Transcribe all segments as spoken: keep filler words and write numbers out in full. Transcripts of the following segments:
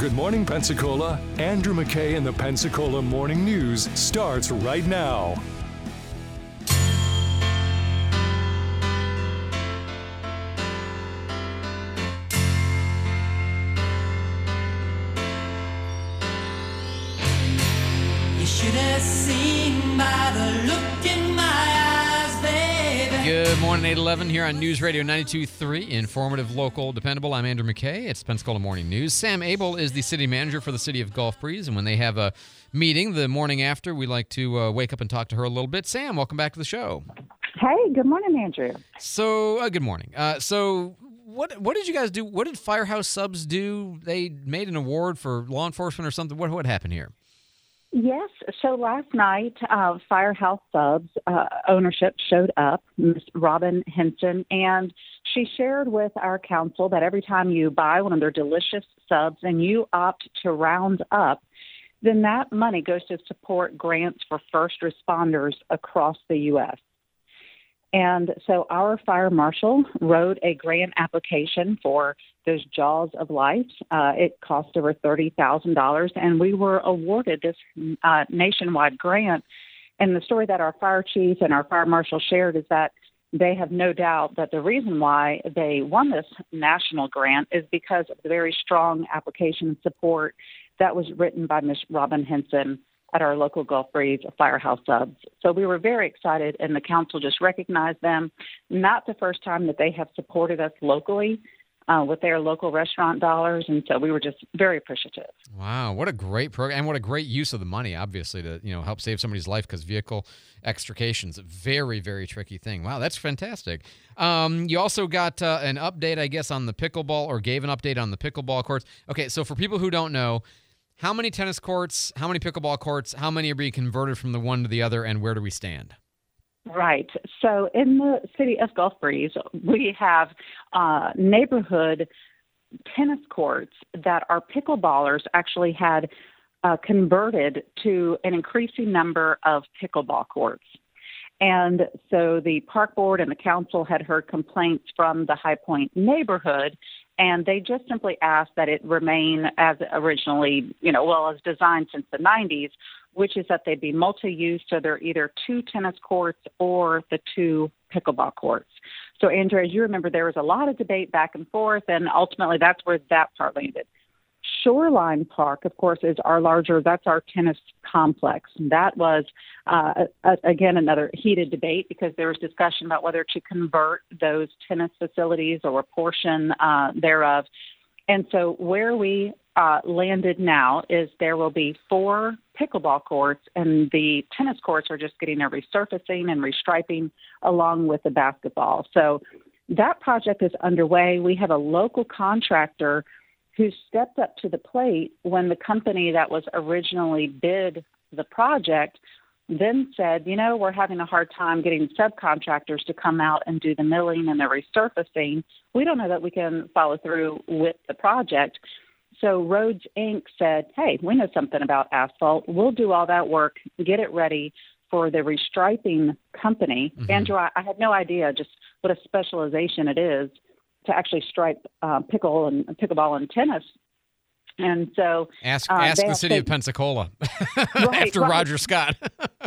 Good Morning Pensacola. Andrew McKay and the Pensacola Morning News starts right now. You should have seen by the look in my eyes, baby. Good morning, eight eleven here on News Radio ninety-two point three. Informative, local, dependable. I'm Andrew McKay. It's Pensacola Morning News. Sam Abel is the city manager for the city of Gulf Breeze, and when they have a meeting the morning after, we like to uh, wake up and talk to her a little bit. Sam, welcome back to the show. Hey, good morning, Andrew. So, uh, good morning. Uh, so, what what did you guys do? What did Firehouse Subs do? They made an award for law enforcement or something. What what happened here? Yes, so last night, uh, Firehouse Subs uh, ownership showed up, Miss Robin Henson, and she shared with our council that every time you buy one of their delicious subs and you opt to round up, then that money goes to support grants for first responders across the U S And so our fire marshal wrote a grant application for those Jaws of Life. Uh, it cost over thirty thousand dollars, and we were awarded this uh, nationwide grant. And the story that our fire chief and our fire marshal shared is that they have no doubt that the reason why they won this national grant is because of the very strong application and support that was written by Miz Robin Henson at our local Gulf Breeze Firehouse Subs. So we were very excited, and the council just recognized them. Not the first time that they have supported us locally uh, with their local restaurant dollars, and so we were just very appreciative. Wow, what a great program, and what a great use of the money, obviously, to you know help save somebody's life, because vehicle extrication is a very, very tricky thing. Wow, that's fantastic. Um, you also got uh, an update, I guess, on the pickleball, or gave an update on the pickleball courts. Okay, so for people who don't know, how many tennis courts, how many pickleball courts, how many are being converted from the one to the other, and where do we stand? Right. So in the city of Gulf Breeze, we have uh, neighborhood tennis courts that our pickleballers actually had uh, converted to an increasing number of pickleball courts. And so the park board and the council had heard complaints from the High Point neighborhood, and they just simply asked that it remain as originally, you know, well, as designed since the nineties, which is that they be multi-use, so they're either two tennis courts or the two pickleball courts. So, Andrew, as you remember, there was a lot of debate back and forth, and ultimately that's where that part landed. Shoreline Park, of course, is our larger, that's our tennis complex. And that was, uh, a, again, another heated debate, because there was discussion about whether to convert those tennis facilities or a portion uh, thereof. And so where we uh, landed now is there will be four pickleball courts, and the tennis courts are just getting a resurfacing and restriping along with the basketball. So that project is underway. We have a local contractor who stepped up to the plate when the company that was originally bid the project then said, you know, we're having a hard time getting subcontractors to come out and do the milling and the resurfacing. We don't know that we can follow through with the project. So Rhodes Incorporated said, hey, we know something about asphalt. We'll do all that work, get it ready for the restriping company. Mm-hmm. Andrew, I, I had no idea just what a specialization it is to actually stripe uh, pickle and pickleball and tennis. And so ask uh, ask the city to, of Pensacola right, after right. Roger Scott.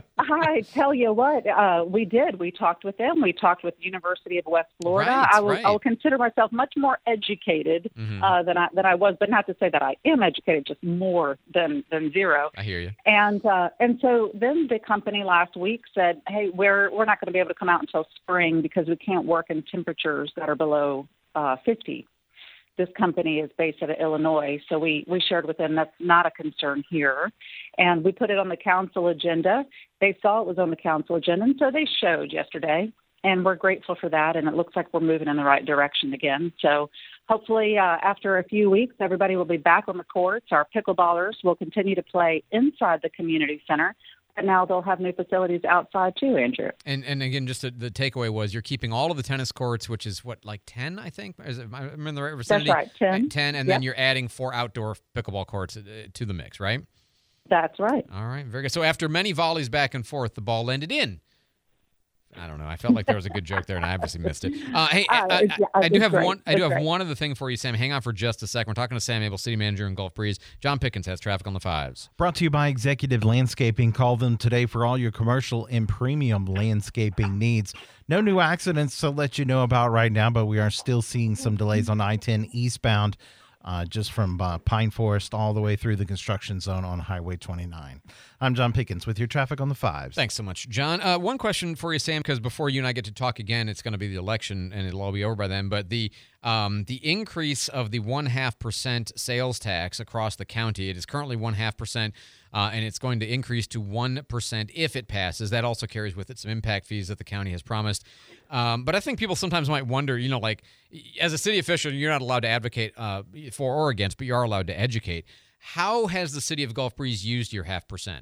I tell you what, uh, we did. We talked with them. We talked with University of West Florida. Right, I will, right. I will consider myself much more educated mm-hmm. uh, than I than I was, but not to say that I am educated, just more than than zero. I hear you. And uh, and so then the company last week said, hey, we're we're not going to be able to come out until spring because we can't work in temperatures that are below uh, fifty. This company is based out of Illinois, so we, we shared with them that's not a concern here. And we put it on the council agenda. They saw it was on the council agenda, and so they showed yesterday, and we're grateful for that, and it looks like we're moving in the right direction again. So hopefully uh, after a few weeks, everybody will be back on the courts. Our pickleballers will continue to play inside the community center. And now they'll have new facilities outside too, Andrew. And and again, just the, the takeaway was you're keeping all of the tennis courts, which is what, like ten, I think? Is it, I'm in the right vicinity? That's right, ten. ten, and yep. then you're adding four outdoor pickleball courts to the mix, right? That's right. All right, very good. So after many volleys back and forth, the ball landed in. I don't know. I felt like there was a good joke there, and I obviously missed it. Uh, hey, Uh, I, I, yeah, I do it's have great. one. I do It's have great. one other thing for you, Sam. Hang on for just a second. We're talking to Sam Abel, City Manager in Gulf Breeze. John Pickens has traffic on the fives. Brought to you by Executive Landscaping. Call them today for all your commercial and premium landscaping needs. No new accidents to let you know about right now, but we are still seeing some delays on I ten eastbound, uh, just from uh, Pine Forest all the way through the construction zone on Highway twenty-nine. I'm John Pickens with your traffic on the fives. Thanks so much, John. Uh, one question for you, Sam, because before you and I get to talk again, it's going to be the election, and it'll all be over by then. But the um, the increase of the one half percent sales tax across the county, it is currently one half percent, uh, and it's going to increase to one percent if it passes. That also carries with it some impact fees that the county has promised. Um, but I think people sometimes might wonder, you know, like as a city official, you're not allowed to advocate uh, for or against, but you are allowed to educate. How has the city of Gulf Breeze used your half percent?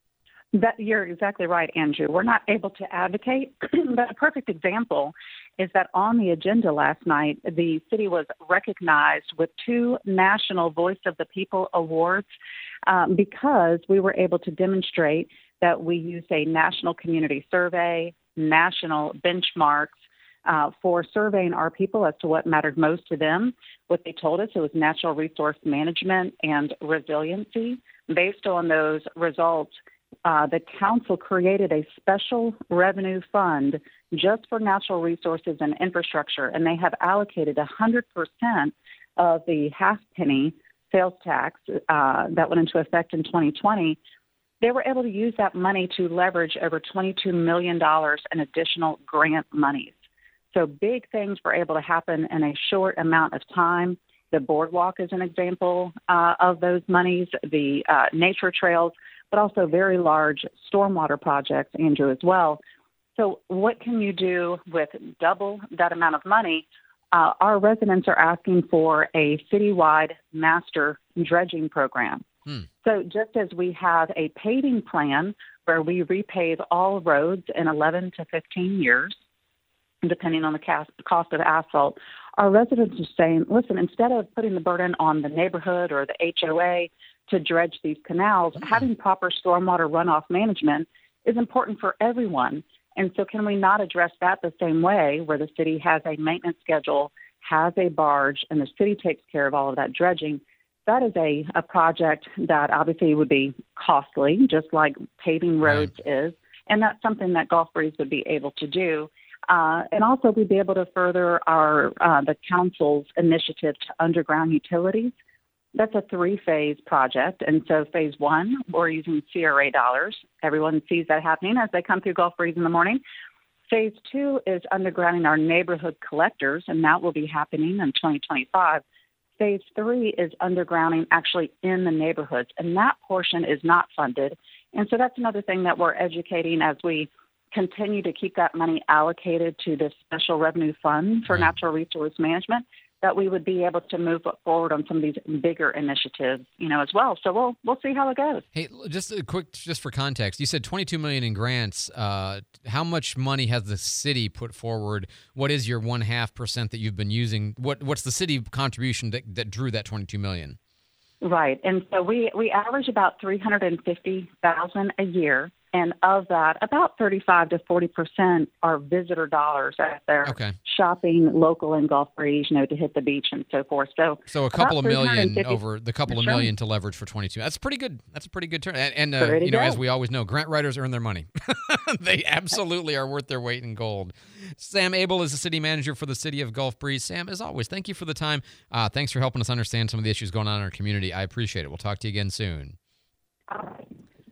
That you're exactly right, Andrew. We're not able to advocate, but a perfect example is that on the agenda last night, the city was recognized with two National Voice of the People awards um, because we were able to demonstrate that we used a national community survey, national benchmarks uh, for surveying our people as to what mattered most to them. What they told us, it was natural resource management and resiliency. Based on those results, Uh, the council created a special revenue fund just for natural resources and infrastructure, and they have allocated one hundred percent of the half penny sales tax uh, that went into effect in twenty twenty. They were able to use that money to leverage over twenty-two million dollars in additional grant monies. So big things were able to happen in a short amount of time. The boardwalk is an example uh, of those monies, the uh, nature trails, but also very large stormwater projects, Andrew, as well. So what can you do with double that amount of money? Uh, our residents are asking for a citywide master dredging program. Hmm. So just as we have a paving plan where we repave all roads in eleven to fifteen years, depending on the cost of asphalt, our residents are saying, listen, instead of putting the burden on the neighborhood or the H O A to dredge these canals, mm-hmm. having proper stormwater runoff management is important for everyone. And so can we not address that the same way where the city has a maintenance schedule, has a barge, and the city takes care of all of that dredging? That is a, a project that obviously would be costly, just like paving roads right. is. And that's something that Gulf Breeze would be able to do. Uh, and also we'd be able to further our uh, the council's initiative to underground utilities. That's a three-phase project. And so phase one, we're using C R A dollars. Everyone sees that happening as they come through Gulf Breeze in the morning. Phase two is undergrounding our neighborhood collectors, and that will be happening in twenty twenty-five. Phase three is undergrounding actually in the neighborhoods, and that portion is not funded. And so that's another thing that we're educating as we continue to keep that money allocated to this special revenue fund for right. natural resource management, that we would be able to move forward on some of these bigger initiatives, you know, as well. So we'll we'll see how it goes. Hey, just a quick, just for context, you said twenty-two million dollars in grants. Uh, how much money has the city put forward? What is your one half percent that you've been using? What what's the city contribution that, that drew that twenty-two million dollars? Right, and so we we average about three hundred fifty thousand dollars a year. And of that, about thirty-five to forty percent are visitor dollars as they're okay. shopping local in Gulf Breeze, you know, to hit the beach and so forth. So, so a couple of million over the couple of sure. million to leverage for twenty-two. That's pretty good. That's a pretty good turn. And, and uh, you know, good. As we always know, grant writers earn their money. They absolutely are worth their weight in gold. Sam Abel is the city manager for the city of Gulf Breeze. Sam, as always, thank you for the time. Uh, thanks for helping us understand some of the issues going on in our community. I appreciate it. We'll talk to you again soon. All right.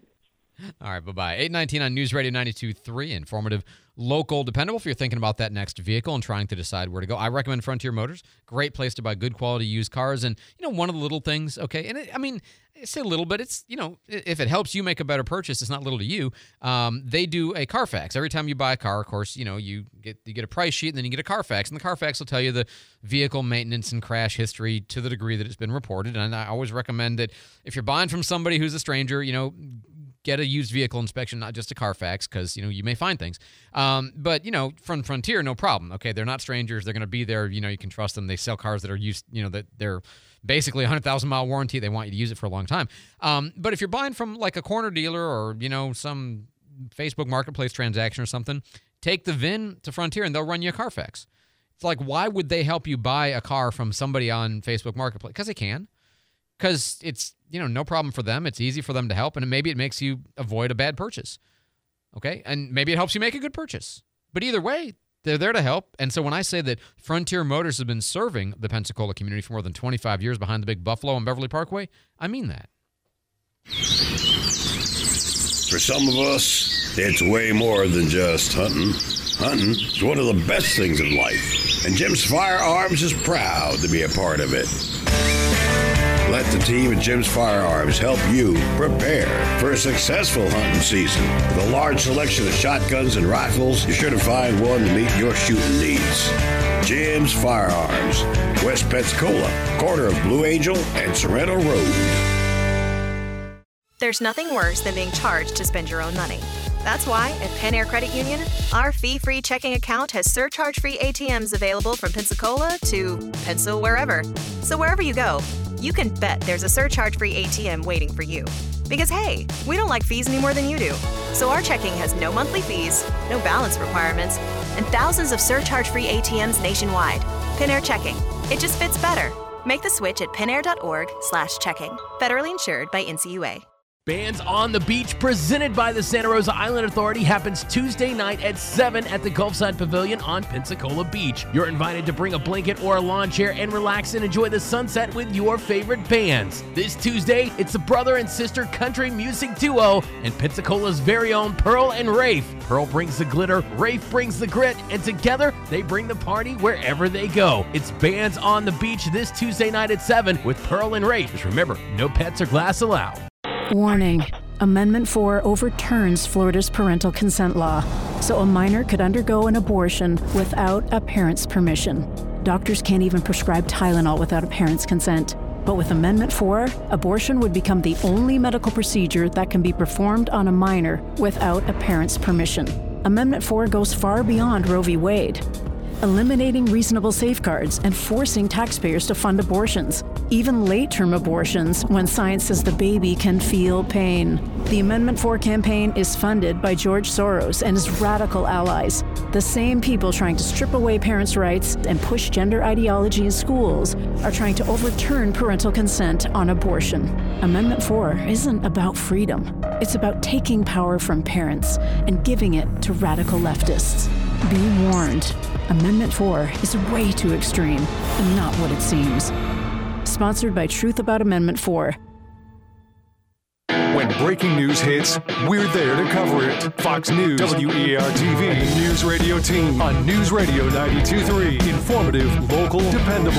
All right, bye-bye. eight nineteen on News Radio ninety-two point three, informative, local, dependable. If you're thinking about that next vehicle and trying to decide where to go, I recommend Frontier Motors. Great place to buy good quality used cars. And, you know, one of the little things, okay, and it, I mean, I say little, but it's, you know, if it helps you make a better purchase, it's not little to you. Um, they do a Carfax. Every time you buy a car, of course, you know, you get you get a price sheet and then you get a Carfax. And the Carfax will tell you the vehicle maintenance and crash history to the degree that it's been reported. And I always recommend that if you're buying from somebody who's a stranger, you know, get a used vehicle inspection, not just a Carfax, because, you know, you may find things. Um, but, you know, from Frontier, no problem. Okay, they're not strangers. They're going to be there. You know, you can trust them. They sell cars that are used, you know, that they're basically a one hundred thousand mile warranty. They want you to use it for a long time. Um, but if you're buying from, like, a corner dealer or, you know, some Facebook Marketplace transaction or something, take the V I N to Frontier and they'll run you a Carfax. It's like, why would they help you buy a car from somebody on Facebook Marketplace? Because they can. Because it's, you know, no problem for them. It's easy for them to help, and maybe it makes you avoid a bad purchase. Okay? And maybe it helps you make a good purchase. But either way, they're there to help. And so when I say that Frontier Motors has been serving the Pensacola community for more than twenty-five years behind the big Buffalo and Beverly Parkway, I mean that. For some of us, it's way more than just hunting. Hunting is one of the best things in life, and Jim's Firearms is proud to be a part of it. Let the team at Jim's Firearms help you prepare for a successful hunting season. With a large selection of shotguns and rifles, you're sure to find one to meet your shooting needs. Jim's Firearms, West Pensacola, corner of Blue Angel and Sorrento Road. There's nothing worse than being charged to spend your own money. That's why at Pen Air Credit Union, our fee-free checking account has surcharge-free A T Ms available from Pensacola to Pencil wherever. So wherever you go, you can bet there's a surcharge-free A T M waiting for you. Because hey, we don't like fees any more than you do. So our checking has no monthly fees, no balance requirements, and thousands of surcharge-free A T Ms nationwide. Pen Air Checking. It just fits better. Make the switch at penair.org slash checking. Federally insured by N C U A. Bands on the Beach, presented by the Santa Rosa Island Authority, happens Tuesday night at seven at the Gulfside Pavilion on Pensacola Beach. You're invited to bring a blanket or a lawn chair and relax and enjoy the sunset with your favorite bands. This Tuesday, it's the brother and sister country music duo and Pensacola's very own Pearl and Rafe. Pearl brings the glitter, Rafe brings the grit, and together they bring the party wherever they go. It's Bands on the Beach this Tuesday night at seven with Pearl and Rafe. Just remember, no pets or glass allowed. Warning. Amendment four overturns Florida's parental consent law, so a minor could undergo an abortion without a parent's permission. Doctors can't even prescribe Tylenol without a parent's consent. But with Amendment four, abortion would become the only medical procedure that can be performed on a minor without a parent's permission. Amendment four goes far beyond Roe v. Wade, eliminating reasonable safeguards and forcing taxpayers to fund abortions, even late-term abortions when science says the baby can feel pain. The Amendment four campaign is funded by George Soros and his radical allies, the same people trying to strip away parents' rights and push gender ideology in schools are trying to overturn parental consent on abortion. Amendment four isn't about freedom. It's about taking power from parents and giving it to radical leftists. Be warned. Amendment four is way too extreme and not what it seems. Sponsored by Truth About Amendment four. When breaking news hits, we're there to cover it. Fox News, W E A R T V, and the News Radio team on News Radio ninety-two point three. Informative, local, dependable.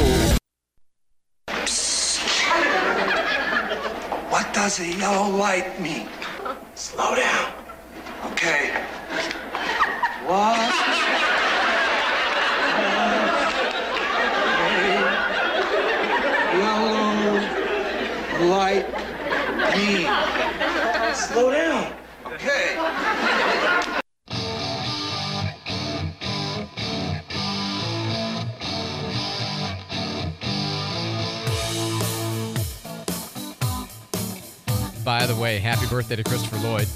What does a yellow light mean? Slow down. Okay. What? Yellow light mean? Slow down. Okay. By the way, happy birthday to Christopher Lloyd.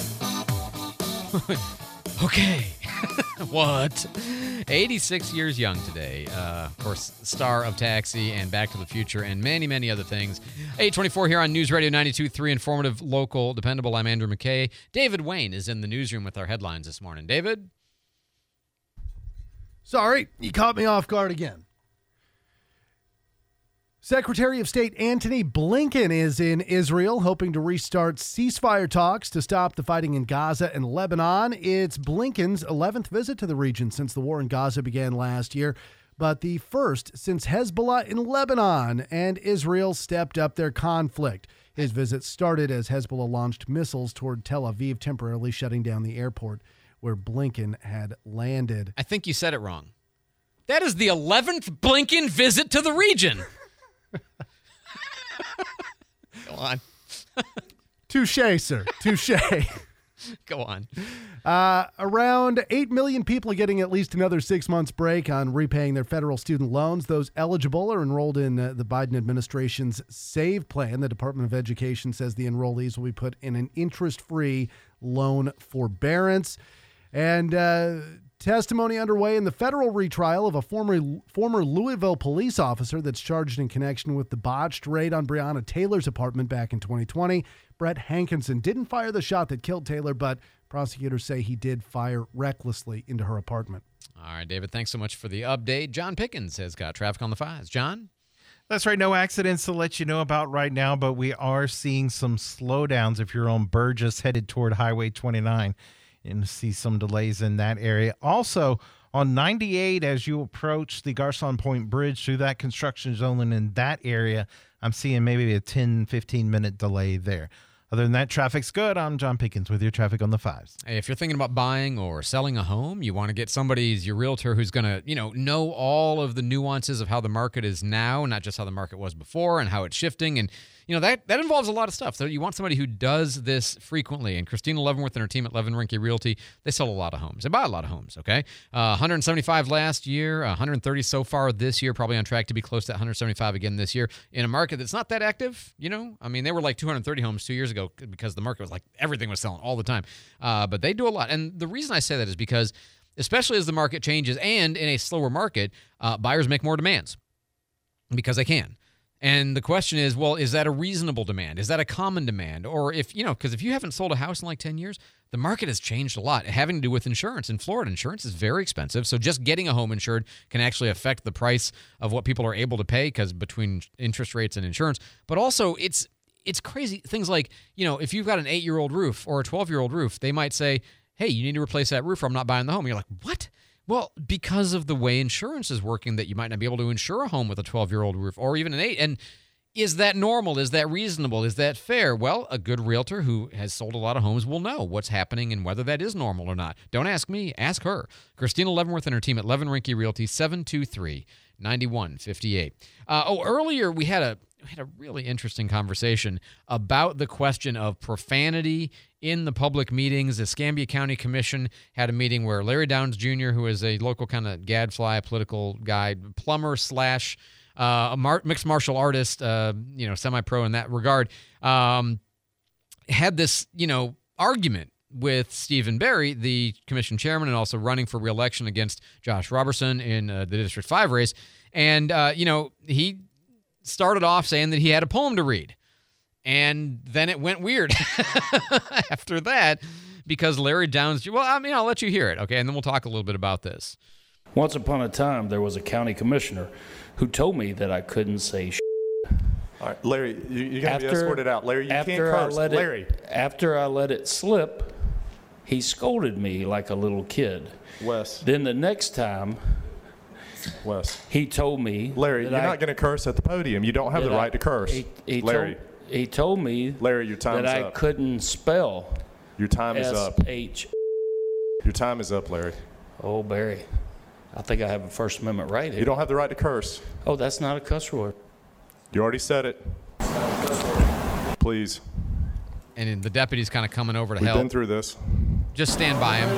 Okay. What? eighty-six years young today. Uh, of course, star of Taxi and Back to the Future and many, many other things. eight twenty-four here on News Radio ninety-two point three. Informative, local, dependable. I'm Andrew McKay. David Wayne is in the newsroom with our headlines this morning. David? Sorry, you caught me off guard again. Secretary of State Antony Blinken is in Israel, hoping to restart ceasefire talks to stop the fighting in Gaza and Lebanon. It's Blinken's eleventh visit to the region since the war in Gaza began last year, but the first since Hezbollah in Lebanon and Israel stepped up their conflict. His visit started as Hezbollah launched missiles toward Tel Aviv, temporarily shutting down the airport where Blinken had landed. I think you said it wrong. That is the eleventh Blinken visit to the region. Go on. Touche, sir. Touche. Go on. Uh, around eight million people are getting at least another six months break on repaying their federal student loans. Those eligible are enrolled in uh, the Biden administration's SAVE plan. The Department of Education says the enrollees will be put in an interest-free loan forbearance. And uh, testimony underway in the federal retrial of a former former Louisville police officer that's charged in connection with the botched raid on Breonna Taylor's apartment back in twenty twenty. Brett Hankinson didn't fire the shot that killed Taylor, but prosecutors say he did fire recklessly into her apartment. All right, David, thanks so much for the update. John Pickens has got traffic on the fives. John? That's right. No accidents to let you know about right now, but we are seeing some slowdowns if you're on Burgess headed toward Highway twenty-nine, and see some delays in that area. Also, on ninety-eight, as you approach the Garcon Point Bridge through that construction zone and in that area, I'm seeing maybe a ten, fifteen minute delay there. Other than that, traffic's good. I'm John Pickens with your traffic on the fives. Hey, if you're thinking about buying or selling a home, you want to get somebody as your realtor who's going to, you know, know all of the nuances of how the market is now, not just how the market was before and how it's shifting. And, you know, that, that involves a lot of stuff. So you want somebody who does this frequently. And Christina Leavenworth and her team at Levin Rinke Realty, they sell a lot of homes. They buy a lot of homes, okay? Uh, one hundred seventy-five last year, one hundred thirty so far this year, probably on track to be close to one hundred seventy-five again this year in a market that's not that active, you know? I mean, they were like two hundred thirty homes two years ago because the market was like everything was selling all the time. Uh, but they do a lot. And the reason I say that is because, especially as the market changes and in a slower market, uh, buyers make more demands because they can. And the question is, well, is that a reasonable demand? Is that a common demand? Or if, you know, because if you haven't sold a house in like ten years, the market has changed a lot, having to do with insurance. In Florida, insurance is very expensive. So just getting a home insured can actually affect the price of what people are able to pay because between interest rates and insurance. But also, it's it's crazy. Things like, you know, if you've got an eight-year-old roof or a twelve-year-old roof, they might say, hey, you need to replace that roof or I'm not buying the home. And you're like, what? Well, because of the way insurance is working, that you might not be able to insure a home with a twelve-year-old roof or even an eight. And is that normal? Is that reasonable? Is that fair? Well, a good realtor who has sold a lot of homes will know what's happening and whether that is normal or not. Don't ask me. Ask her. Christina Leavenworth and her team at Levin Rinke Realty, seven two three, nine one five eight. Uh, oh, earlier we had a we had a really interesting conversation about the question of profanity in the public meetings. The Escambia County Commission had a meeting where Larry Downs Junior, who is a local kind of gadfly political guy, plumber slash uh, a mar- mixed martial artist, uh, you know, semi-pro in that regard, um, had this, you know, argument with Stephen Barry, the commission chairman, and also running for re-election against Josh Robertson in uh, the District five race. And, uh, you know, he started off saying that he had a poem to read. And then it went weird after that because Larry Downs, well, I mean, I'll let you hear it, okay? And then we'll talk a little bit about this. Once upon a time, there was a county commissioner who told me that I couldn't say shit. All right, Larry, you, you got to be escorted out. Larry, you can't after I curse. let Larry. It, after I let it slip, he scolded me like a little kid. Wes. Then the next time, Wes. he told me, Larry, that you're I, not going to curse at the podium. You don't have the that I- right to curse. He, he Larry. Told, he told me Larry, your time's that I up. couldn't spell Your time is up. S H. Your time is up, Larry. Oh, Barry, I think I have a First Amendment right here. You don't have the right to curse. Oh, that's not a cuss word. You already said it. Please. And then the deputy's kind of coming over to We've help. been through this. Just stand by him.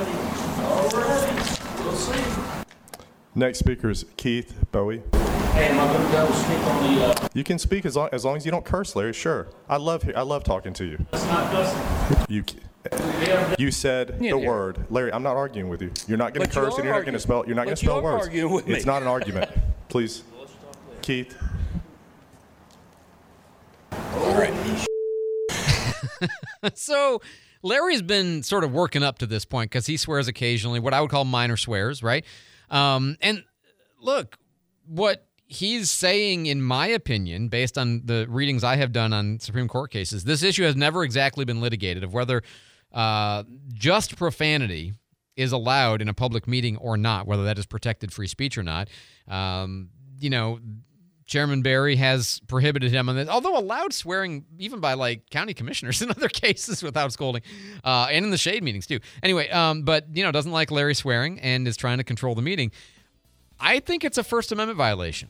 Next speaker is Keith Bowie. Hey, am I going to be able to speak on the... Uh... You can speak as long, as long as you don't curse, Larry. Sure. I love I love talking to you. That's not cussing. You you said the word, Larry. I'm not arguing with you. You're not going to But you curse, and are you're not going to arguing. spell. You're not going But to you spell are words. arguing with me. It's not an argument. Please, Keith. All right. So Larry's been sort of working up to this point because he swears occasionally, what I would call minor swears, right? Um, and look, what he's saying, in my opinion, based on the readings I have done on Supreme Court cases, this issue has never exactly been litigated of whether uh, just profanity is allowed in a public meeting or not, whether that is protected free speech or not. Um, you know, Chairman Barry has prohibited him on this, although allowed swearing even by like county commissioners in other cases without scolding, uh, and in the shade meetings too. Anyway, um, but you know, doesn't like Larry swearing and is trying to control the meeting. I think it's a First Amendment violation.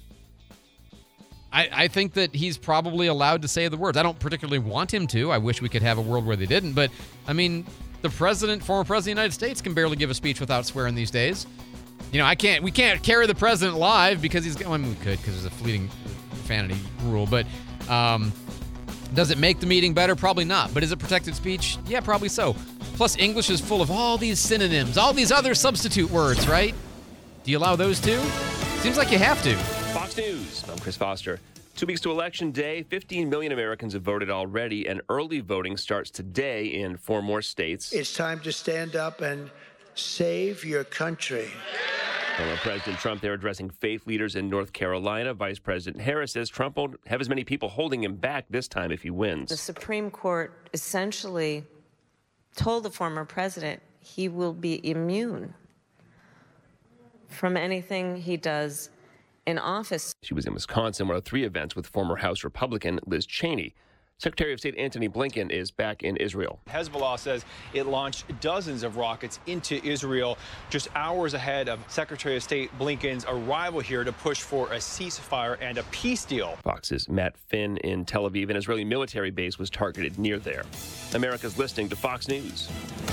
I, I think that he's probably allowed to say the words. I don't particularly want him to. I wish we could have a world where they didn't. But, I mean, the president, former president of the United States can barely give a speech without swearing these days. You know, I can't. We can't carry the president live because he's. I mean, we could because there's a fleeting profanity rule. But um, does it make the meeting better? Probably not. But is it protected speech? Yeah, probably so. Plus, English is full of all these synonyms, all these other substitute words, right? Do you allow those too? Seems like you have to. Fox News, I'm Chris Foster. Two weeks to Election Day, fifteen million Americans have voted already, and early voting starts today in four more states. It's time to stand up and save your country. Former President Trump there addressing faith leaders in North Carolina. Vice President Harris says Trump won't have as many people holding him back this time if he wins. The Supreme Court essentially told the former president he will be immune from anything he does in office. She was in Wisconsin, one of three events with former House Republican Liz Cheney. Secretary of State Antony Blinken is back in Israel. Hezbollah says it launched dozens of rockets into Israel just hours ahead of Secretary of State Blinken's arrival here to push for a ceasefire and a peace deal. Fox's Matt Finn in Tel Aviv. An Israeli military base was targeted near there. America's listening to Fox News.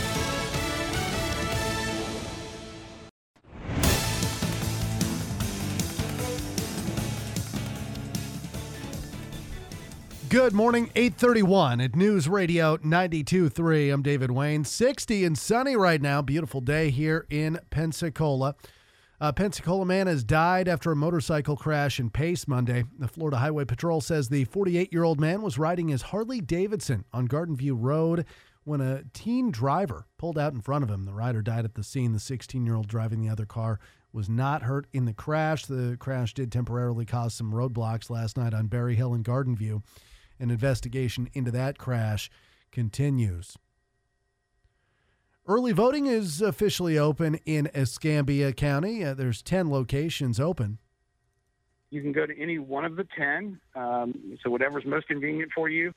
Good morning, eight thirty-one at News Radio ninety-two point three. I'm David Wayne. sixty and sunny right now. Beautiful day here in Pensacola. A Pensacola man has died after a motorcycle crash in Pace Monday. The Florida Highway Patrol says the forty-eight-year-old man was riding his Harley Davidson on Garden View Road when a teen driver pulled out in front of him. The rider died at the scene. The sixteen-year-old driving the other car was not hurt in the crash. The crash did temporarily cause some roadblocks last night on Berry Hill and Garden View. An investigation into that crash continues. Early voting is officially open in Escambia County. Uh, there's ten locations open. You can go to any one of the ten, um, so whatever's most convenient for you.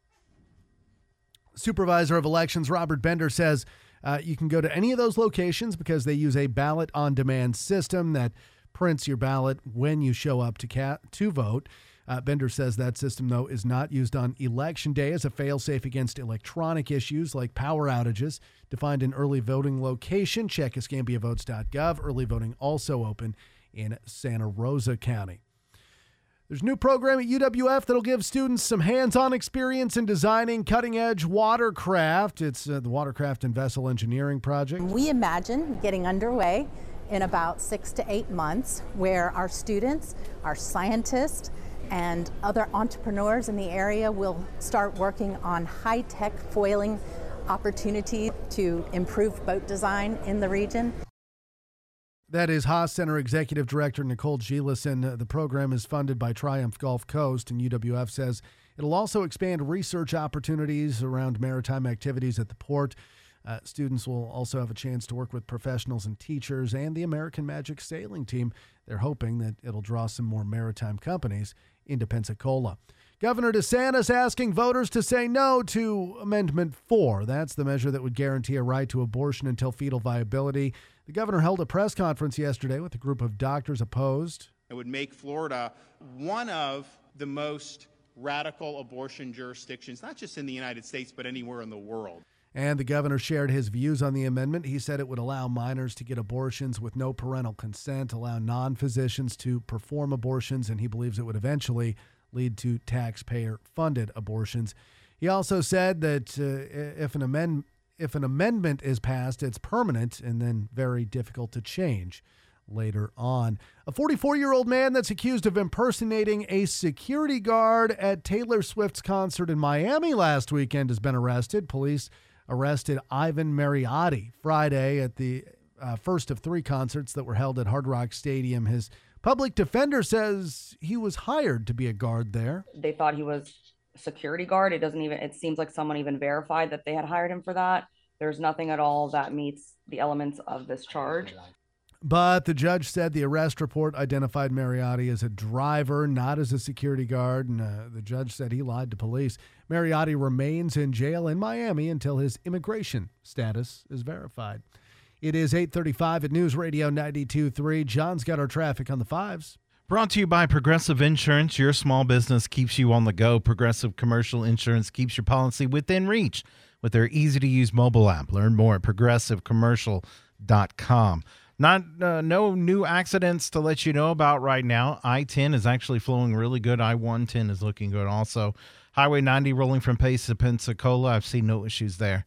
Supervisor of Elections Robert Bender says uh, you can go to any of those locations because they use a ballot-on-demand system that prints your ballot when you show up to ca- to vote. Uh, Bender says that system, though, is not used on Election Day as a fail-safe against electronic issues like power outages. To find an early voting location, check escambia votes dot gov. Early voting also open in Santa Rosa County. There's a new program at U W F that'll give students some hands-on experience in designing cutting-edge watercraft. It's uh, the Watercraft and Vessel Engineering Project. We imagine getting underway in about six to eight months where our students, our scientists, and other entrepreneurs in the area will start working on high-tech foiling opportunities to improve boat design in the region. That is Haas Center Executive Director Nicole Gielison. Uh, the program is funded by Triumph Gulf Coast, and U W F says it'll also expand research opportunities around maritime activities at the port. Uh, students will also have a chance to work with professionals and teachers and the American Magic Sailing Team. They're hoping that it'll draw some more maritime companies into Pensacola. Governor DeSantis asking voters to say no to Amendment four. That's the measure that would guarantee a right to abortion until fetal viability. The governor held a press conference yesterday with a group of doctors opposed. It would make Florida one of the most radical abortion jurisdictions, not just in the United States, but anywhere in the world. And the governor shared his views on the amendment. He said it would allow minors to get abortions with no parental consent, allow non-physicians to perform abortions, and he believes it would eventually lead to taxpayer-funded abortions. He also said that uh, if an amend- if an amendment is passed, it's permanent and then very difficult to change later on. A forty-four-year-old man that's accused of impersonating a security guard at Taylor Swift's concert in Miami last weekend has been arrested. Police arrested Ivan Mariotti Friday at the uh, first of three concerts that were held at Hard Rock Stadium. His public defender says he was hired to be a guard there. They thought he was a security guard. It doesn't even, it seems like someone even verified that they had hired him for that. There's nothing at all that meets the elements of this charge. But the judge said the arrest report identified Mariotti as a driver, not as a security guard, and uh, the judge said he lied to police. Mariotti remains in jail in Miami until his immigration status is verified. It is eight thirty-five at News Radio ninety-two point three. John's got our traffic on the fives. Brought to you by Progressive Insurance. Your small business keeps you on the go. Progressive Commercial Insurance keeps your policy within reach with their easy-to-use mobile app. Learn more at progressive commercial dot com. Not uh, no new accidents to let you know about right now. I ten is actually flowing really good. I one ten is looking good also. Highway ninety rolling from Pace to Pensacola. I've seen no issues there.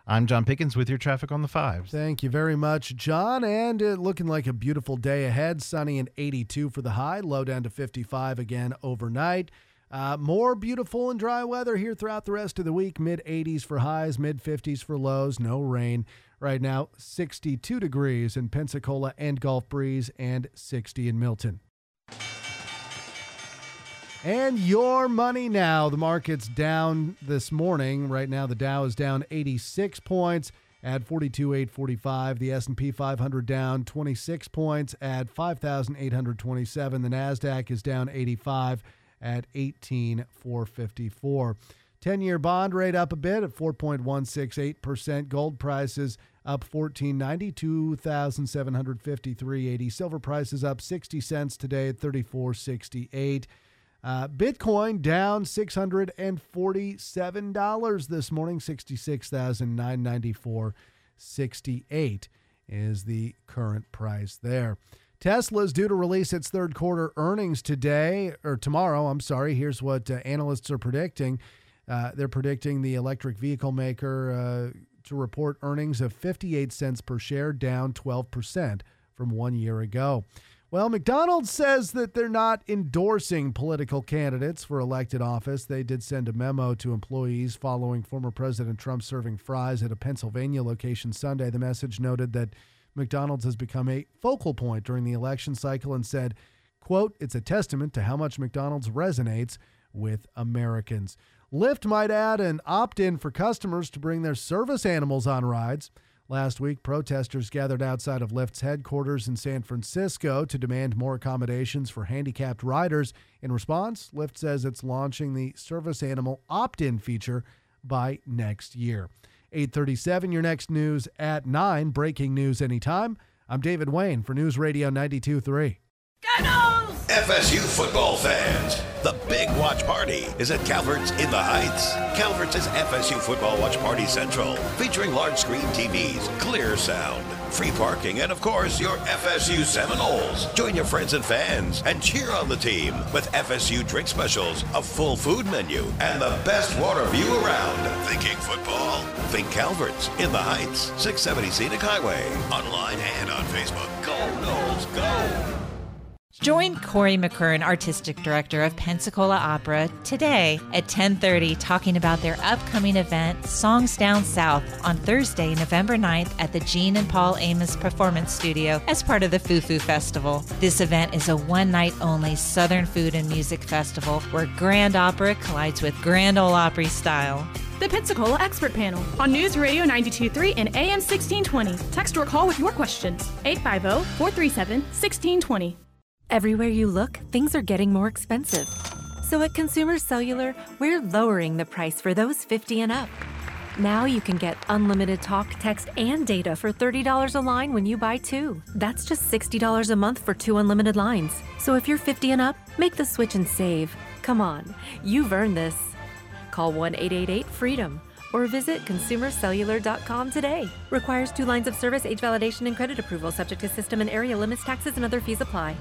I'm John Pickens with your traffic on the fives. Thank you very much, John. And uh, looking like a beautiful day ahead. Sunny and eighty-two for the high. Low down to fifty-five again overnight. Uh, more beautiful and dry weather here throughout the rest of the week. mid eighties for highs, mid fifties for lows. No rain. Right now, sixty-two degrees in Pensacola and Gulf Breeze, and sixty in Milton. And your money now. The market's down this morning. Right now, the Dow is down eighty-six points at forty-two thousand eight hundred forty-five. The S and P five hundred down twenty-six points at five thousand eight hundred twenty-seven. The NASDAQ is down eighty-five at eighteen thousand four hundred fifty-four. ten-year bond rate up a bit at four point one six eight percent. Gold prices up fourteen ninety, two thousand seven hundred fifty-three eighty. Silver prices up sixty cents today at thirty-four sixty-eight. Uh, Bitcoin down six hundred forty-seven dollars this morning, sixty-six thousand nine hundred ninety-four dollars and sixty-eight cents is the current price there. Tesla is due to release its third quarter earnings today, or tomorrow, I'm sorry. Here's what uh, analysts are predicting. Uh, they're predicting the electric vehicle maker uh, to report earnings of fifty-eight cents per share, down twelve percent from one year ago. Well, McDonald's says that they're not endorsing political candidates for elected office. They did send a memo to employees following former President Trump serving fries at a Pennsylvania location Sunday. The message noted that McDonald's has become a focal point during the election cycle and said, quote, "It's a testament to how much McDonald's resonates with Americans." Lyft might add an opt-in for customers to bring their service animals on rides. Last week, protesters gathered outside of Lyft's headquarters in San Francisco to demand more accommodations for handicapped riders. In response, Lyft says it's launching the service animal opt-in feature by next year. eight thirty-seven, your next news at nine. Breaking news anytime. I'm David Wayne for News Radio ninety-two point three. F S U football fans, the big watch party is at Calvert's in the Heights. Calvert's is F S U Football Watch Party Central, featuring large screen T Vs, clear sound, free parking, and of course, your F S U Seminoles. Join your friends and fans and cheer on the team with F S U drink specials, a full food menu, and the best water view around. Thinking football? Think Calvert's in the Heights, six seventy Scenic Highway. Online and on Facebook. Go Noles, go! Join Corey McCurran, Artistic Director of Pensacola Opera, today at ten thirty, talking about their upcoming event, Songs Down South, on Thursday, November ninth at the Gene and Paul Amos Performance Studio as part of the Fufu Festival. This event is a one-night-only Southern food and music festival where grand opera collides with Grand Ole Opry style. The Pensacola Expert Panel on News Radio ninety-two point three and A M sixteen twenty. Text or call with your questions. eight five zero, four three seven, one six two zero. Everywhere you look, things are getting more expensive. So at Consumer Cellular, we're lowering the price for those fifty and up. Now you can get unlimited talk, text, and data for thirty dollars a line when you buy two. That's just sixty dollars a month for two unlimited lines. So if you're fifty and up, make the switch and save. Come on, you've earned this. Call one eight eight eight FREEDOM or visit consumer cellular dot com today. Requires two lines of service, age validation, and credit approval, subject to system and area limits, taxes, and other fees apply.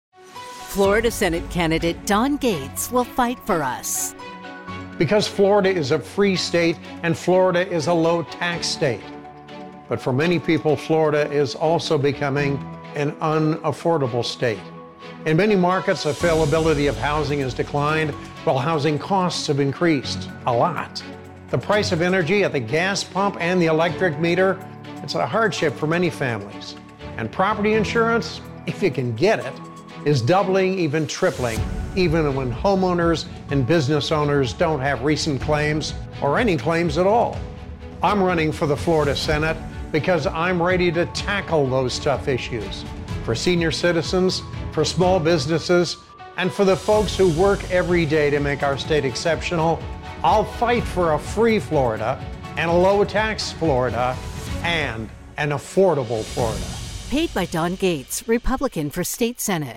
Florida Senate candidate Don Gates will fight for us. Because Florida is a free state and Florida is a low-tax state. But for many people, Florida is also becoming an unaffordable state. In many markets, availability of housing has declined, while housing costs have increased a lot. The price of energy at the gas pump and the electric meter, it's a hardship for many families. And property insurance, if you can get it, is doubling, even tripling, even when homeowners and business owners don't have recent claims or any claims at all. I'm running for the Florida Senate because I'm ready to tackle those tough issues for senior citizens, for small businesses, and for the folks who work every day to make our state exceptional. I'll fight for a free Florida and a low-tax Florida and an affordable Florida. Paid by Don Gates, Republican for State Senate.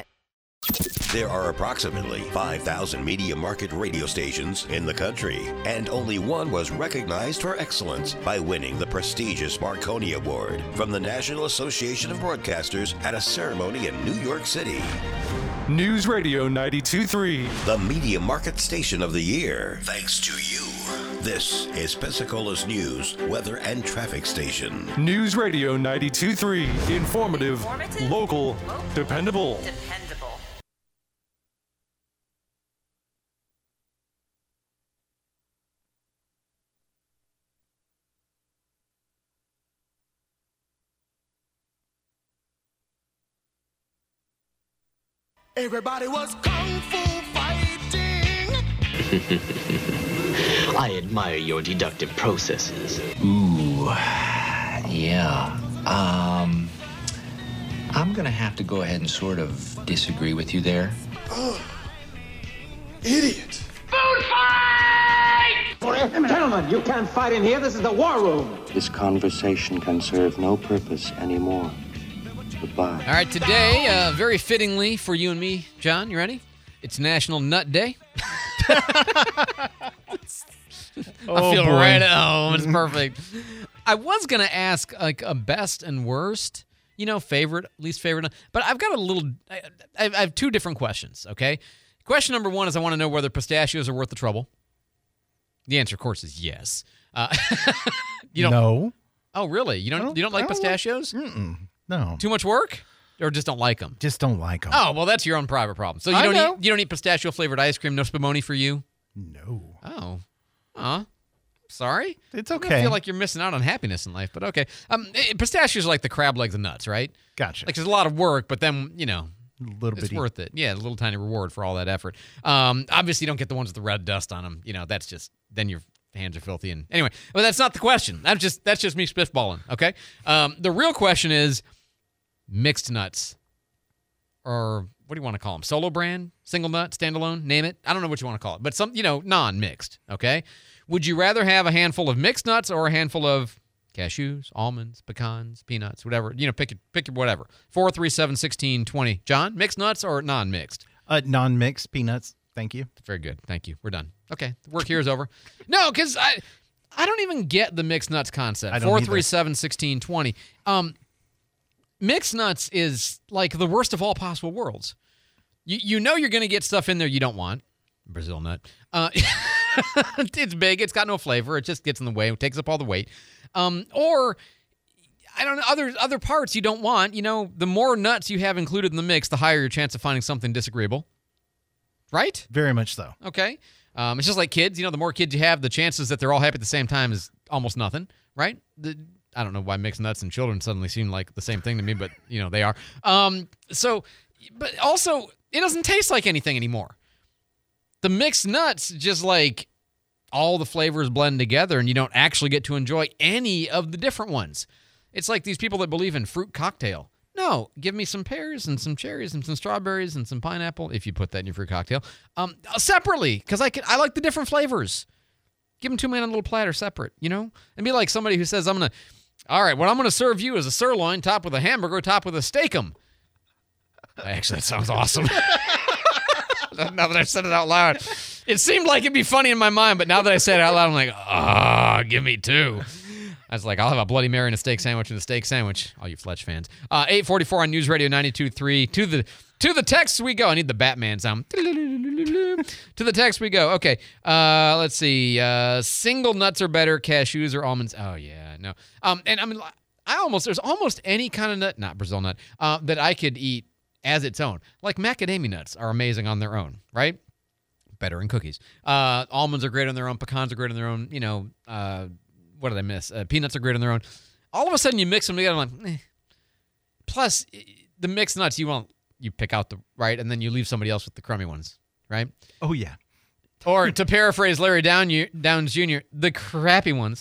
There are approximately five thousand media market radio stations in the country, and only one was recognized for excellence by winning the prestigious Marconi Award from the National Association of Broadcasters at a ceremony in New York City. News Radio ninety-two point three. The media market station of the year. Thanks to you. This is Pensacola's news, weather, and traffic station. News Radio ninety-two point three. Informative, Informative, local, local, dependable. Dependable. Everybody was kung fu fighting. I admire your deductive processes. Ooh, yeah. Um, I'm gonna have to go ahead and sort of disagree with you there. Oh, idiot. Food fight! Gentlemen, you can't fight in here. This is the war room. This conversation can serve no purpose anymore. Goodbye. All right, today, uh, very fittingly for you and me, John, you ready? It's National Nut Day. I Oh, feel boy. right at home. It's perfect. I was going to ask like a best and worst, you know, favorite, least favorite, but I've got a little, I, I I have two different questions, okay? Question number one is I want to know whether pistachios are worth the trouble. The answer, of course, is yes. Uh, you don't, No. Oh, really? You don't, don't- you don't I like don't like- pistachios? Mm-mm. No. Too much work? Or just don't like them? Just don't like them. Oh, well, that's your own private problem. So you I don't know. eat you don't eat pistachio flavored ice cream, no spumoni for you? No. Oh. Huh? Sorry? It's I okay. feel like you're missing out on happiness in life, but okay. Um, eh, pistachios are like the crab legs and nuts, right? Gotcha. Like there's a lot of work, but then, you know, a little it's bitty. worth it. Yeah, a little tiny reward for all that effort. Um, obviously, you don't get the ones with the red dust on them. You know, that's just, then your hands are filthy. And anyway, but that's not the question. That's just, that's just me spitballing, okay? Um, the real question is mixed nuts. Or what do you want to call them? Solo brand, single nut, standalone, name it. I don't know what you want to call it, but some, you know, non-mixed, okay? Would you rather have a handful of mixed nuts or a handful of cashews, almonds, pecans, peanuts, whatever? You know, pick your, pick your whatever. four three seven, one six two zero. John, mixed nuts or non-mixed? Uh, non-mixed peanuts. Thank you. Very good. Thank you. We're done. Okay. The work here is over. No, because I I don't even get the mixed nuts concept. I don't four three seven, one six two zero. Um, mixed nuts is like the worst of all possible worlds. You you know you're going to get stuff in there you don't want. Brazil nut. Uh, it's big. It's got no flavor. It just gets in the way. It takes up all the weight. Um, or I don't know, other other parts you don't want. You know, the more nuts you have included in the mix, the higher your chance of finding something disagreeable. Right? Very much so. Okay. Um, it's just like kids. You know, the more kids you have, the chances that they're all happy at the same time is almost nothing, right? The, I don't know why mixed nuts and children suddenly seem like the same thing to me, but, you know, they are. Um, so, but also, it doesn't taste like anything anymore. The mixed nuts just like all the flavors blend together and you don't actually get to enjoy any of the different ones. It's like these people that believe in fruit cocktail. No, give me some pears and some cherries and some strawberries and some pineapple, if you put that in your fruit cocktail, um, separately, because I can, I like the different flavors. Give them to me on a little platter separate, you know? And be like somebody who says, I'm going to, all right, what I'm going to serve you is a sirloin topped with a hamburger topped with a steak-um. Actually, that sounds awesome. Now that I've said it out loud. It seemed like it'd be funny in my mind, but now that I said it out loud, I'm like, ah, give me two. I was like, I'll have a Bloody Mary and a steak sandwich and a steak sandwich. All you Fletch fans. Uh, eight forty-four on News Radio ninety-two point three. To the to the text we go. I need the Batman sound. To the text we go. Okay. Uh, let's see. Uh, single nuts are better. Cashews or almonds. Oh, yeah. No. Um, and I mean, I almost, there's almost any kind of nut, not Brazil nut, uh, that I could eat as its own. Like macadamia nuts are amazing on their own, right? Better in cookies. Uh, almonds are great on their own. Pecans are great on their own. You know, uh, what did I miss? Uh, peanuts are great on their own. All of a sudden, you mix them together. I'm like, eh. Plus, the mixed nuts, you want you pick out the right, and then you leave somebody else with the crummy ones, right? Oh yeah. Or to paraphrase Larry Down, Downs Junior, the crappy ones.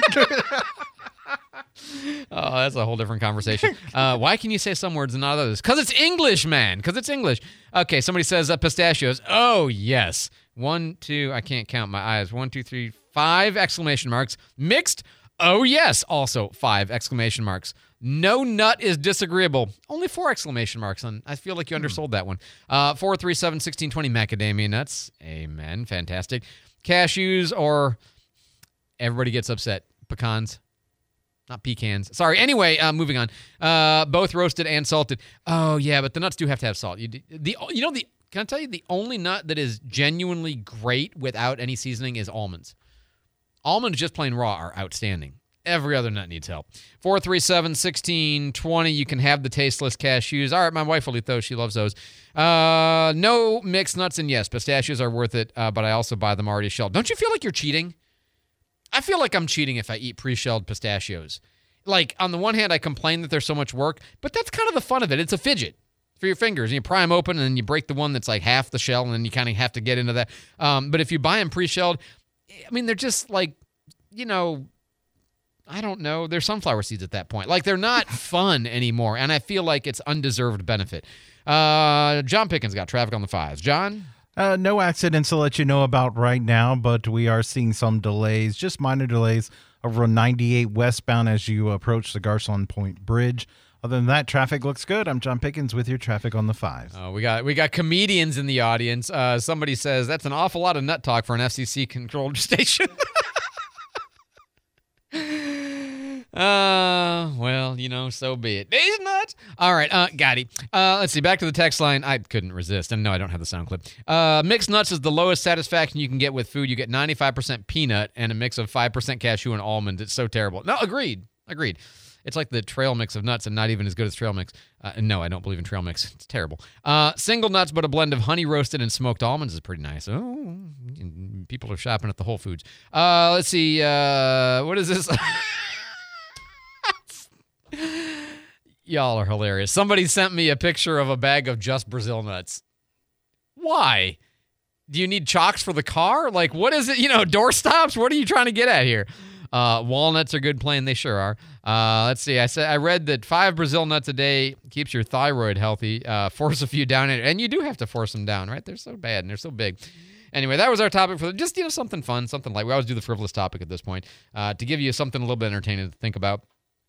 Oh, that's a whole different conversation. Uh, why can you say some words and not others? Because it's English, man. Because it's English. Okay, somebody says uh, pistachios. Oh, yes. One, two, I can't count my eyes. One, two, three, five exclamation marks. Mixed? Oh, yes. Also five exclamation marks. No nut is disagreeable. Only four exclamation marks. And I feel like you undersold that one. Uh, four, three, seven, sixteen, twenty macadamia nuts. Amen. Fantastic. Cashews or everybody gets upset. Pecans. not pecans. Sorry. Anyway, uh, moving on. Uh, both roasted and salted. Oh, yeah, but the nuts do have to have salt. You, the, you know, the can I tell you, the only nut that is genuinely great without any seasoning is almonds. Almonds just plain raw are outstanding. Every other nut needs help. four three seven, one six two zero. You can have the tasteless cashews. All right, my wife will eat those. She loves those. Uh, no mixed nuts, and yes, pistachios are worth it, uh, but I also buy them already shelled. Don't you feel like you're cheating? I feel like I'm cheating if I eat pre-shelled pistachios. Like, on the one hand, I complain that there's so much work, but that's kind of the fun of it. It's a fidget for your fingers. And you pry them open, and then you break the one that's like half the shell, and then you kind of have to get into that. Um, but if you buy them pre-shelled, I mean, they're just like, you know, I don't know. They're sunflower seeds at that point. Like, they're not fun anymore, and I feel like it's undeserved benefit. Uh, John Pickens got traffic on the fives. John? Uh, no accidents to let you know about right now, but we are seeing some delays, just minor delays over on ninety-eight westbound as you approach the Garcon Point Bridge. Other than that, traffic looks good. I'm John Pickens with your traffic on the fives. Oh, we got we got comedians in the audience. Uh, somebody says that's an awful lot of nut talk for an F C C-controlled station. Uh, well, you know, so be it. These nuts. All right, uh, got it. Uh, let's see, back to the text line. I couldn't resist. And no, I don't have the sound clip. Uh, mixed nuts is the lowest satisfaction you can get with food. You get ninety-five percent peanut and a mix of five percent cashew and almonds. It's so terrible. No, agreed. Agreed. It's like the trail mix of nuts and not even as good as trail mix. Uh, no, I don't believe in trail mix. It's terrible. Uh, single nuts, but a blend of honey roasted and smoked almonds is pretty nice. Oh, people are shopping at the Whole Foods. Uh, let's see. Uh, what is this? Y'all are hilarious. Somebody sent me a picture of a bag of just Brazil nuts. Why? Do you need chocks for the car? Like, what is it? You know, door stops? What are you trying to get at here? Uh, walnuts are good plain. They sure are. Uh, let's see. I said I read that five Brazil nuts a day keeps your thyroid healthy. Uh, force a few down in it. And you do have to force them down, right? They're so bad and they're so big. Anyway, that was our topic for the, just, you know, something fun, something like, we always do the frivolous topic at this point, uh, to give you something a little bit entertaining to think about.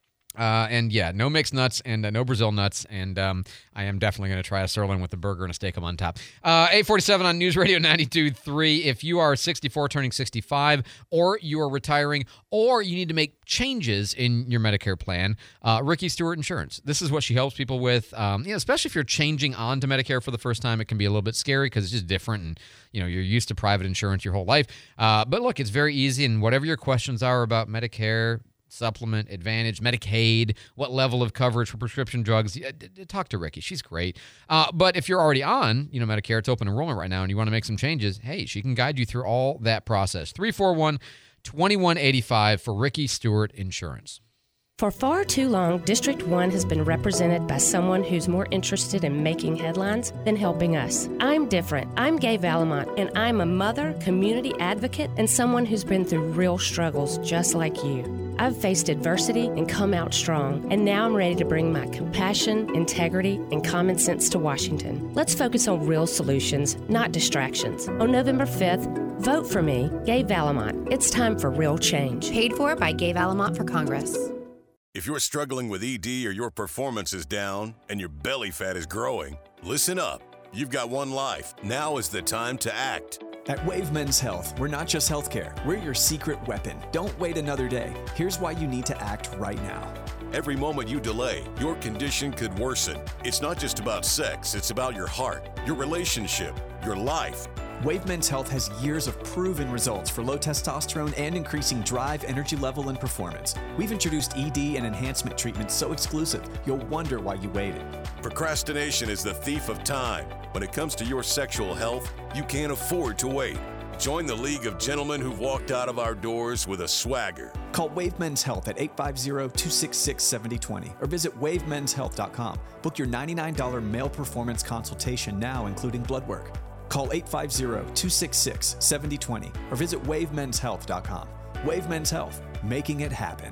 Uh, and yeah, no mixed nuts and uh, no Brazil nuts. And um, I am definitely going to try a sirloin with a burger and a steak on top. Uh, eight forty-seven on News Radio ninety-two point three. If you are sixty-four turning sixty-five, or you are retiring, or you need to make changes in your Medicare plan, uh, Ricky Stewart Insurance. This is what she helps people with. Um, you know, especially if you're changing on to Medicare for the first time, it can be a little bit scary because it's just different. And, you know, you're used to private insurance your whole life. Uh, but look, it's very easy. And whatever your questions are about Medicare, Supplement, Advantage, Medicaid, what level of coverage for prescription drugs, talk to Ricky. She's great. Uh, but if you're already on, you know, Medicare, it's open enrollment right now, and you want to make some changes, hey, she can guide you through all that process. three four one, two one eight five for Ricky Stewart Insurance. For far too long, District one has been represented by someone who's more interested in making headlines than helping us. I'm different. I'm Gay Valamont, and I'm a mother, community advocate, and someone who's been through real struggles just like you. I've faced adversity and come out strong, and now I'm ready to bring my compassion, integrity, and common sense to Washington. Let's focus on real solutions, not distractions. On November fifth, vote for me, Gay Valamont. It's time for real change. Paid for by Gay Valamont for Congress. If you're struggling with E D or your performance is down and your belly fat is growing, listen up. You've got one life. Now is the time to act. At Wave Men's Health, we're not just healthcare. We're your secret weapon. Don't wait another day. Here's why you need to act right now. Every moment you delay, your condition could worsen. It's not just about sex. It's about your heart, your relationship, your life. Wave Men's Health has years of proven results for low testosterone and increasing drive, energy level, and performance. We've introduced E D and enhancement treatments so exclusive, you'll wonder why you waited. Procrastination is the thief of time. When it comes to your sexual health, you can't afford to wait. Join the League of Gentlemen who've walked out of our doors with a swagger. Call Wave Men's Health at eight five zero, two six six, seven zero two zero or visit wave mens health dot com. Book your ninety-nine dollars male performance consultation now, including blood work. Call eight five zero, two six six, seven zero two zero or visit wave mens health dot com. Wave Men's Health, making it happen.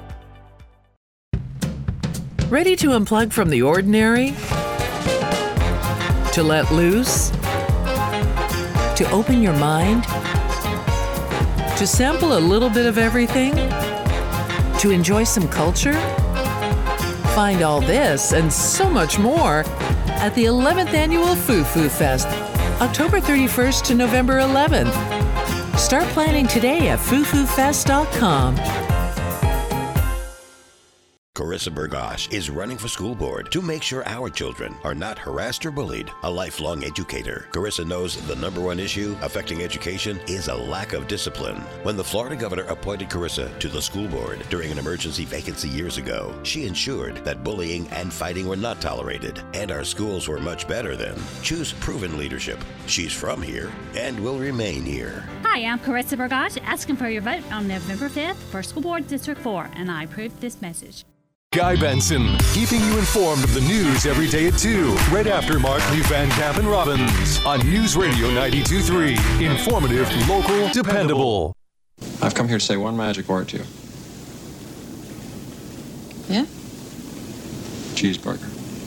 Ready to unplug from the ordinary? To let loose? To open your mind? To sample a little bit of everything? To enjoy some culture? Find all this and so much more at the eleventh Annual Foo Foo Fest, October thirty-first to November eleventh. Start planning today at foo foo fest dot com. Carissa Burgosh is running for school board to make sure our children are not harassed or bullied. A lifelong educator, Carissa knows the number one issue affecting education is a lack of discipline. When the Florida governor appointed Carissa to the school board during an emergency vacancy years ago, she ensured that bullying and fighting were not tolerated, and our schools were much better then. Choose proven leadership. She's from here and will remain here. Hi, I'm Carissa Burgosh, asking for your vote on November fifth for School Board District four, and I approve this message. Guy Benson, keeping you informed of the news every day at two, right after Mark Lee Van Camp and Robbins on News Radio ninety-two point three. Informative, local, dependable. I've come here to say one magic word to you. Yeah? Cheeseburger.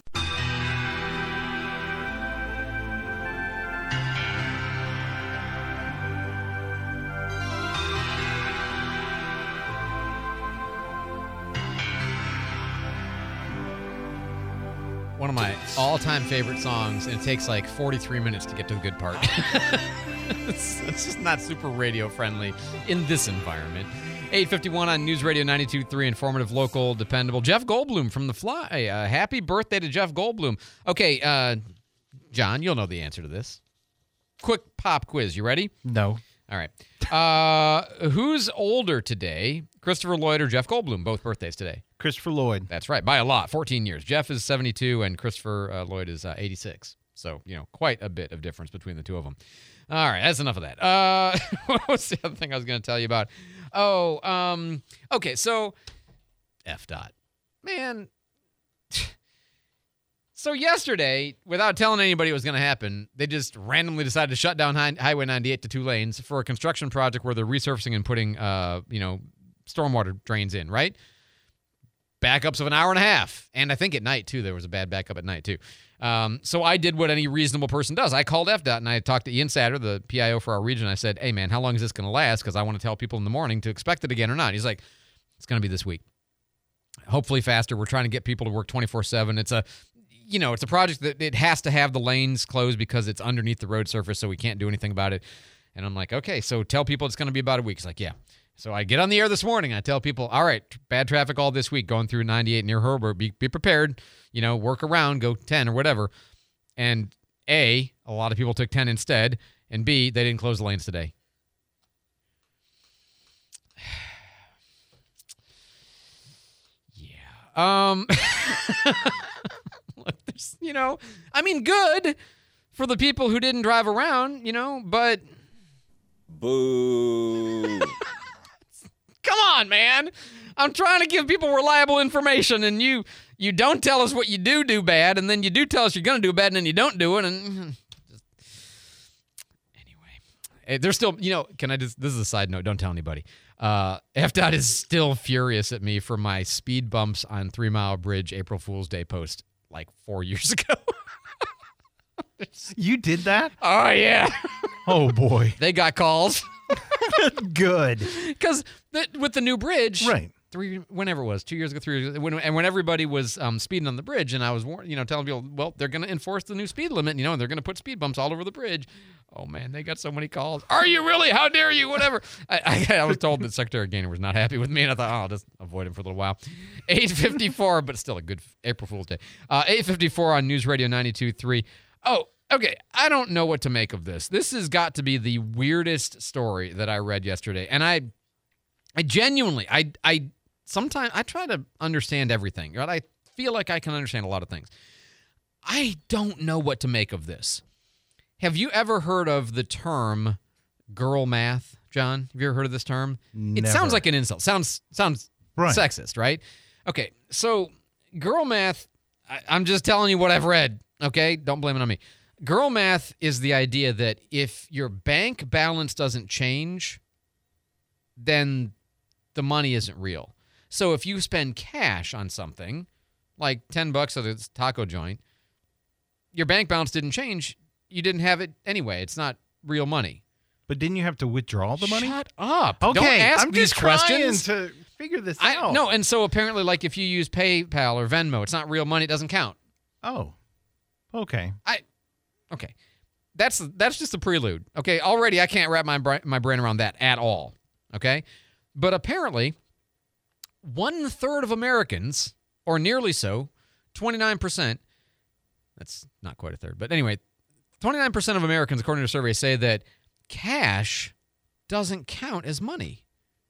One of my all-time favorite songs, and it takes like forty-three minutes to get to the good part. it's, it's just not super radio-friendly in this environment. eight fifty-one on News Radio ninety-two point three, informative, local, dependable. Jeff Goldblum from The Fly. Uh, happy birthday to Jeff Goldblum. Okay, uh, John, you'll know the answer to this. Quick pop quiz. You ready? No. All right. Uh, who's older today? Christopher Lloyd or Jeff Goldblum? Both birthdays today. Christopher Lloyd. That's right, by a lot, fourteen years. Jeff is seventy-two, and Christopher uh, Lloyd is uh, eighty-six. So, you know, quite a bit of difference between the two of them. All right, that's enough of that. Uh, what was the other thing I was going to tell you about? Oh, um, okay, so F dot. Man. So yesterday, without telling anybody it was going to happen, they just randomly decided to shut down high- Highway ninety-eight to two lanes for a construction project where they're resurfacing and putting, uh, you know, stormwater drains in, right? Backups of an hour and a half. And I think at night, too. There was a bad backup at night, too. Um, so I did what any reasonable person does. I called F DOT and I talked to Ian Satter, the P I O for our region. I said, hey, man, how long is this going to last? Because I want to tell people in the morning to expect it again or not. He's like, it's going to be this week. Hopefully faster. We're trying to get people to work twenty-four seven. It's a, you know, it's a project that it has to have the lanes closed because it's underneath the road surface, so we can't do anything about it. And I'm like, okay, so tell people it's going to be about a week. He's like, yeah. So I get on the air this morning. I tell people, all right, bad traffic all this week going through ninety-eight near Herbert. Be, be prepared. You know, work around, go ten or whatever. And A, a lot of people took ten instead. And B, they didn't close the lanes today. yeah. Um, you know, I mean, good for the people who didn't drive around, you know, but. Boo. Come on, man. I'm trying to give people reliable information, and you you don't tell us what you do do bad, and then you do tell us you're going to do bad, and then you don't do it. And just, anyway, there's still, you know, can I just, this is a side note, don't tell anybody. Uh, F DOT is still furious at me for my speed bumps on Three Mile Bridge April Fool's Day post like four years ago. You did that? Oh, yeah. Oh, boy. They got calls. Good. Because with the new bridge, right? Three, whenever it was, two years ago, three years ago, when, and when everybody was um, speeding on the bridge, and I was, you know, telling people, well, they're going to enforce the new speed limit, you know, and they're going to put speed bumps all over the bridge. Oh, man, they got so many calls. Are you really? How dare you? Whatever. I, I, I was told that Secretary Gaynor was not happy with me, and I thought, oh, I'll just avoid him for a little while. eight fifty-four, but still a good April Fool's Day. Uh, eight fifty-four on News Radio ninety-two point three. Oh, okay, I don't know what to make of this. This has got to be the weirdest story that I read yesterday. And I I genuinely, I I sometimes, I try to understand everything. Right? I feel like I can understand a lot of things. I don't know what to make of this. Have you ever heard of the term girl math, John? Have you ever heard of this term? Never. It sounds like an insult. Sounds, sounds right. Sexist, right? Okay, so girl math, I, I'm just telling you what I've read. Okay, don't blame it on me. Girl math is the idea that if your bank balance doesn't change, then the money isn't real. So if you spend cash on something, like ten bucks at a taco joint, your bank balance didn't change, you didn't have it anyway. It's not real money. But didn't you have to withdraw the money? Shut up. Okay, Don't ask I'm these just questions. trying to figure this I, out. no, and so apparently, like if you use PayPal or Venmo, it's not real money. It doesn't count. Oh, okay. I okay. That's that's just a prelude. Okay, already I can't wrap my my brain around that at all. Okay, but apparently, one third of Americans or nearly so, twenty-nine percent, that's not quite a third, but anyway, twenty-nine percent of Americans, according to a survey, say that cash doesn't count as money.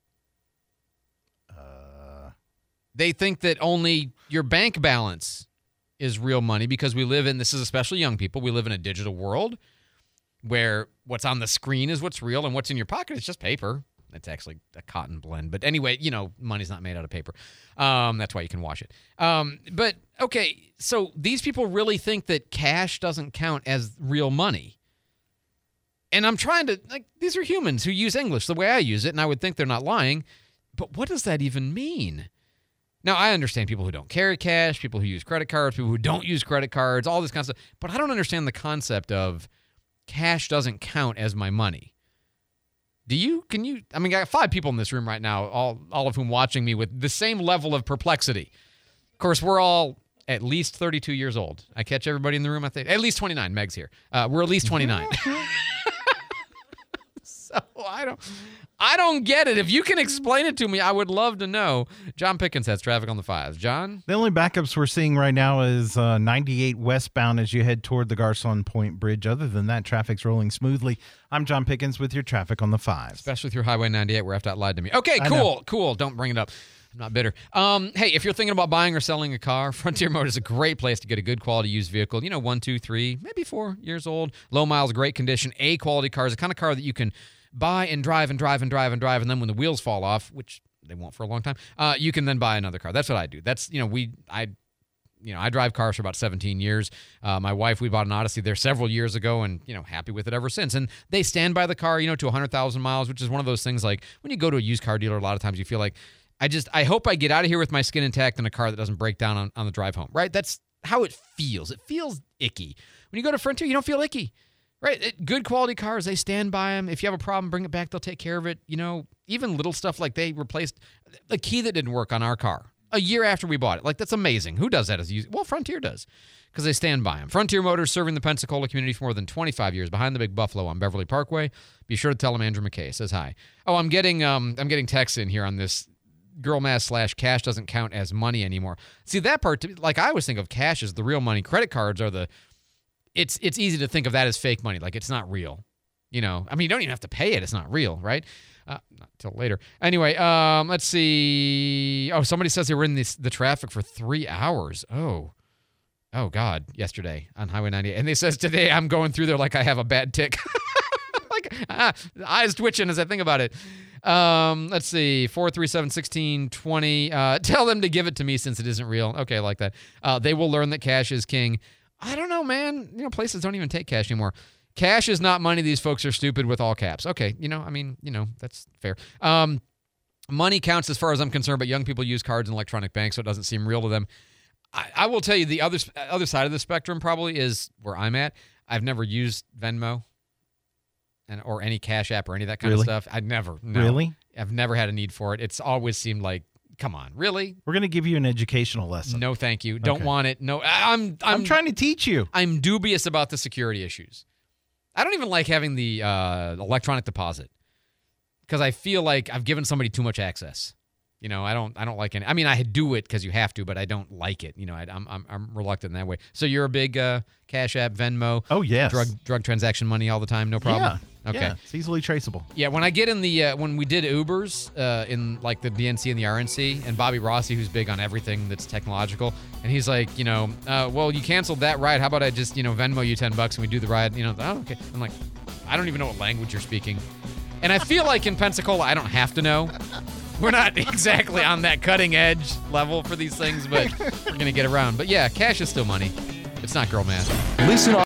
Uh, they think that only your bank balance is real money because we live in, this is especially young people, we live in a digital world where what's on the screen is what's real and what's in your pocket is just paper. It's actually a cotton blend. But anyway, you know, money's not made out of paper. Um, that's why you can wash it. Um, but, okay, so these people really think that cash doesn't count as real money. And I'm trying to, like, these are humans who use English the way I use it, and I would think they're not lying. But what does that even mean? Now, I understand people who don't carry cash, people who use credit cards, people who don't use credit cards, all this kind of stuff. But I don't understand the concept of cash doesn't count as my money. Do you? Can you? I mean, I got five people in this room right now, all all of whom watching me with the same level of perplexity. Of course, we're all at least thirty-two years old. I catch everybody in the room, I think. At least twenty-nine. Meg's here. Uh, we're at least twenty-nine. So I don't, I don't get it. If you can explain it to me, I would love to know. John Pickens has traffic on the fives. John? The only backups we're seeing right now is uh, ninety-eight westbound as you head toward the Garcon Point Bridge. Other than that, traffic's rolling smoothly. I'm John Pickens with your traffic on the fives. Especially through Highway ninety-eight where F DOT lied to me. Okay, cool, cool. Don't bring it up. I'm not bitter. Um, hey, if you're thinking about buying or selling a car, Frontier Motors is a great place to get a good quality used vehicle. You know, one, two, three, maybe four years old. Low miles, great condition, A-quality cars. The kind of car that you can buy and drive and drive and drive and drive, and then when the wheels fall off, which they won't for a long time, uh, you can then buy another car. That's what I do. That's, you know, we, I, you know, I drive cars for about seventeen years. Uh, my wife, we bought an Odyssey there several years ago and, you know, happy with it ever since. And they stand by the car, you know, to one hundred thousand miles, which is one of those things like when you go to a used car dealer, a lot of times you feel like, I just, I hope I get out of here with my skin intact in a car that doesn't break down on, on the drive home, right? That's how it feels. It feels icky. When you go to Frontier, you don't feel icky. Right, good quality cars, they stand by them. If you have a problem, bring it back. They'll take care of it. You know, even little stuff like they replaced the key that didn't work on our car a year after we bought it. Like, that's amazing. Who does that as a user? Well, Frontier does because they stand by them. Frontier Motors, serving the Pensacola community for more than twenty-five years, behind the Big Buffalo on Beverly Parkway. Be sure to tell them Andrew McKay says hi. Oh, I'm getting um, I'm getting texts in here on this girl math slash cash doesn't count as money anymore. See, that part, like I always think of cash as the real money. Credit cards are the It's it's easy to think of that as fake money, like it's not real. You know, I mean, you don't even have to pay it. It's not real, right? Uh, not until later. Anyway, um, let's see. Oh, somebody says they were in this, the traffic for three hours. Oh, oh God, yesterday on Highway ninety-eight. And they says, today I'm going through there like I have a bad tick. like, ah, eyes twitching as I think about it. Um, let's see, four three seven, one six two zero. Uh, tell them to give it to me since it isn't real. Okay, I like that. Uh, they will learn that cash is king. I don't know, man. You know, places don't even take cash anymore. Cash is not money. These folks are stupid with all caps. Okay, you know, I mean, you know, that's fair. Um, money counts as far as I'm concerned, but young people use cards and electronic banks, so it doesn't seem real to them. I, I will tell you the other other side of the spectrum probably is where I'm at. I've never used Venmo and or any Cash App or any of that kind really? of stuff. I've never. No. Really? I've never had a need for it. It's always seemed like, come on, really? We're going to give you an educational lesson. No, thank you. Don't okay. want it. No, I'm, I'm I'm trying to teach you. I'm dubious about the security issues. I don't even like having the uh, electronic deposit because I feel like I've given somebody too much access. You know, I don't I don't like any. I mean, I do it because you have to, but I don't like it. You know, I, I'm I'm I'm reluctant in that way. So you're a big uh, Cash App, Venmo. Oh yes. Drug drug transaction money all the time, no problem. Yeah. Okay. Yeah, it's easily traceable. Yeah, when I get in the uh, when we did Ubers uh, in like the D N C and the R N C, and Bobby Rossi, who's big on everything that's technological, and he's like, you know, uh, well, you canceled that ride. How about I just you know Venmo you ten bucks and we do the ride? You know, oh, okay. I'm like, I don't even know what language you're speaking, and I feel like in Pensacola I don't have to know. We're not exactly on that cutting edge level for these things, but we're gonna get around. But yeah, cash is still money. It's not girl math. Listen.